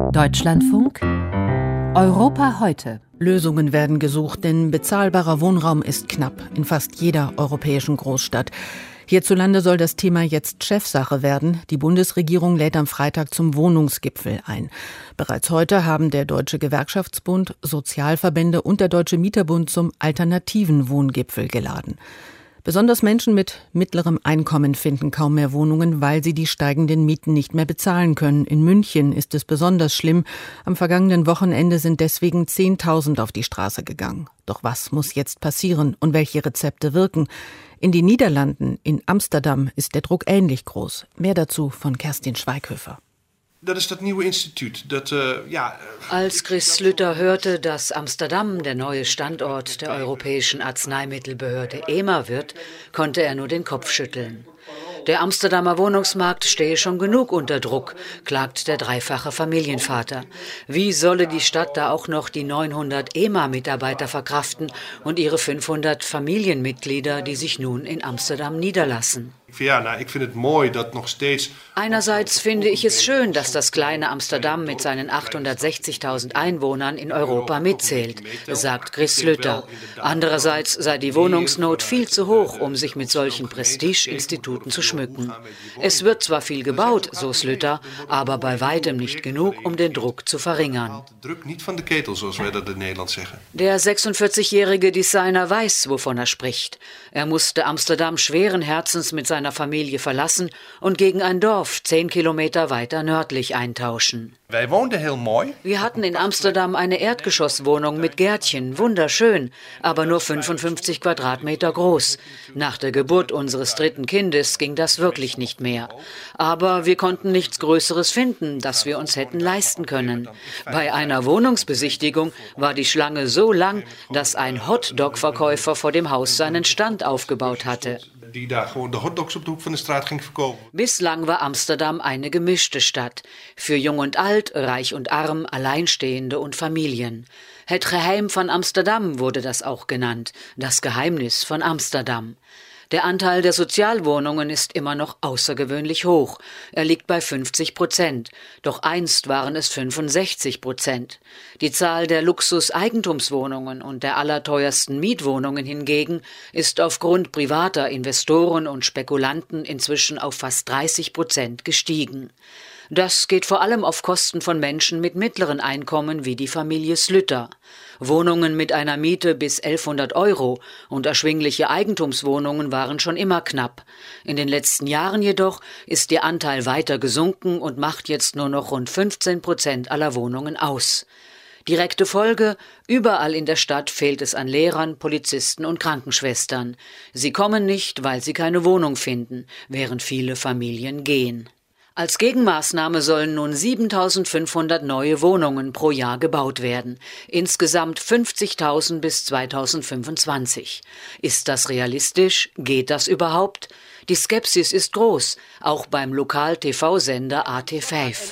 Deutschlandfunk Europa heute. Lösungen werden gesucht, denn bezahlbarer Wohnraum ist knapp in fast jeder europäischen Großstadt. Hierzulande soll das Thema jetzt Chefsache werden. Die Bundesregierung lädt am Freitag zum Wohnungsgipfel ein. Bereits heute haben der Deutsche Gewerkschaftsbund, Sozialverbände und der Deutsche Mieterbund zum alternativen Wohngipfel geladen. Besonders Menschen mit mittlerem Einkommen finden kaum mehr Wohnungen, weil sie die steigenden Mieten nicht mehr bezahlen können. In München ist es besonders schlimm. Am vergangenen Wochenende sind deswegen 10.000 auf die Straße gegangen. Doch was muss jetzt passieren und welche Rezepte wirken? In den Niederlanden, in Amsterdam, ist der Druck ähnlich groß. Mehr dazu von Kerstin Schweighöfer. Dat is dat nieuwe instituut. Als Chris Slüter hörte, dass Amsterdam der neue Standort der Europäischen Arzneimittelbehörde EMA wird, konnte er nur den Kopf schütteln. Der Amsterdamer Wohnungsmarkt stehe schon genug unter Druck, klagt der dreifache Familienvater. Wie solle die Stadt da auch noch die 900 EMA-Mitarbeiter verkraften und ihre 500 Familienmitglieder, die sich nun in Amsterdam niederlassen? Einerseits finde ich es schön, dass das kleine Amsterdam mit seinen 860.000 Einwohnern in Europa mitzählt, sagt Chris Slüter. Andererseits sei die Wohnungsnot viel zu hoch, um sich mit solchen Prestigeinstituten zu schmücken. Es wird zwar viel gebaut, so Slüter, aber bei weitem nicht genug, um den Druck zu verringern. Der 46-jährige Designer weiß, wovon er spricht. Er musste Amsterdam schweren Herzens mit seiner Familie verlassen und gegen ein Dorf 10 Kilometer weiter nördlich eintauschen. Wir hatten in Amsterdam eine Erdgeschosswohnung mit Gärtchen, wunderschön, aber nur 55 Quadratmeter groß. Nach der Geburt unseres dritten Kindes ging das wirklich nicht mehr. Aber wir konnten nichts Größeres finden, das wir uns hätten leisten können. Bei einer Wohnungsbesichtigung war die Schlange so lang, dass ein Hotdog-Verkäufer vor dem Haus seinen Stand aufgebaut hatte. Bislang war Amsterdam eine gemischte Stadt. Für Jung und Alt, Reich und Arm, Alleinstehende und Familien. Het Geheim van Amsterdam wurde das auch genannt. Das Geheimnis von Amsterdam. Der Anteil der Sozialwohnungen ist immer noch außergewöhnlich hoch. Er liegt bei 50%. Doch einst waren es 65%. Die Zahl der Luxus-Eigentumswohnungen und der allerteuersten Mietwohnungen hingegen ist aufgrund privater Investoren und Spekulanten inzwischen auf fast 30% gestiegen. Das geht vor allem auf Kosten von Menschen mit mittleren Einkommen wie die Familie Slüter. Wohnungen mit einer Miete bis 1.100 € und erschwingliche Eigentumswohnungen waren schon immer knapp. In den letzten Jahren jedoch ist ihr Anteil weiter gesunken und macht jetzt nur noch rund 15% aller Wohnungen aus. Direkte Folge: Überall in der Stadt fehlt es an Lehrern, Polizisten und Krankenschwestern. Sie kommen nicht, weil sie keine Wohnung finden, während viele Familien gehen. Als Gegenmaßnahme sollen nun 7.500 neue Wohnungen pro Jahr gebaut werden. Insgesamt 50.000 bis 2025. Ist das realistisch? Geht das überhaupt? Die Skepsis ist groß, auch beim Lokal-TV-Sender AT5.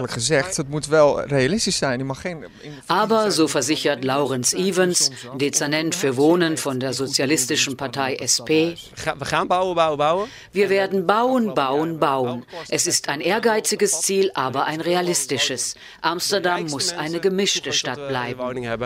Aber, so versichert Laurens Evans, Dezernent für Wohnen von der sozialistischen Partei SP, wir werden bauen, bauen, bauen. Es ist ein ehrgeiziges Ziel, aber ein realistisches. Amsterdam muss eine gemischte Stadt bleiben.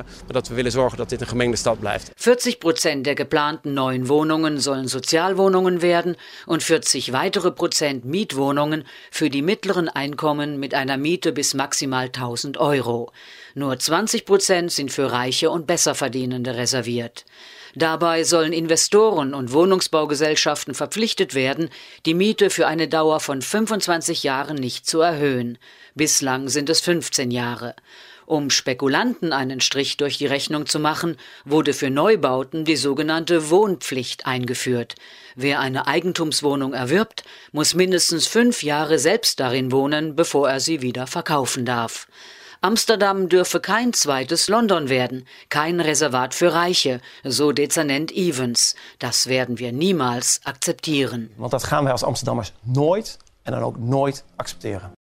40% der geplanten neuen Wohnungen sollen Sozialwohnungen werden und 40 weitere Prozent Mietwohnungen für die mittleren Einkommen mit einer Miete bis maximal 1.000 €. Nur 20% sind für Reiche und Besserverdienende reserviert. Dabei sollen Investoren und Wohnungsbaugesellschaften verpflichtet werden, die Miete für eine Dauer von 25 Jahren nicht zu erhöhen. Bislang sind es 15 Jahre. Um Spekulanten einen Strich durch die Rechnung zu machen, wurde für Neubauten die sogenannte Wohnpflicht eingeführt. Wer eine Eigentumswohnung erwirbt, muss mindestens 5 Jahre selbst darin wohnen, bevor er sie wieder verkaufen darf. Amsterdam dürfe kein zweites London werden, kein Reservat für Reiche, so Dezernent Evans. Das werden wir niemals akzeptieren. Want dat gaan wij als Amsterdammers nooit en dan ook nooit accepteren.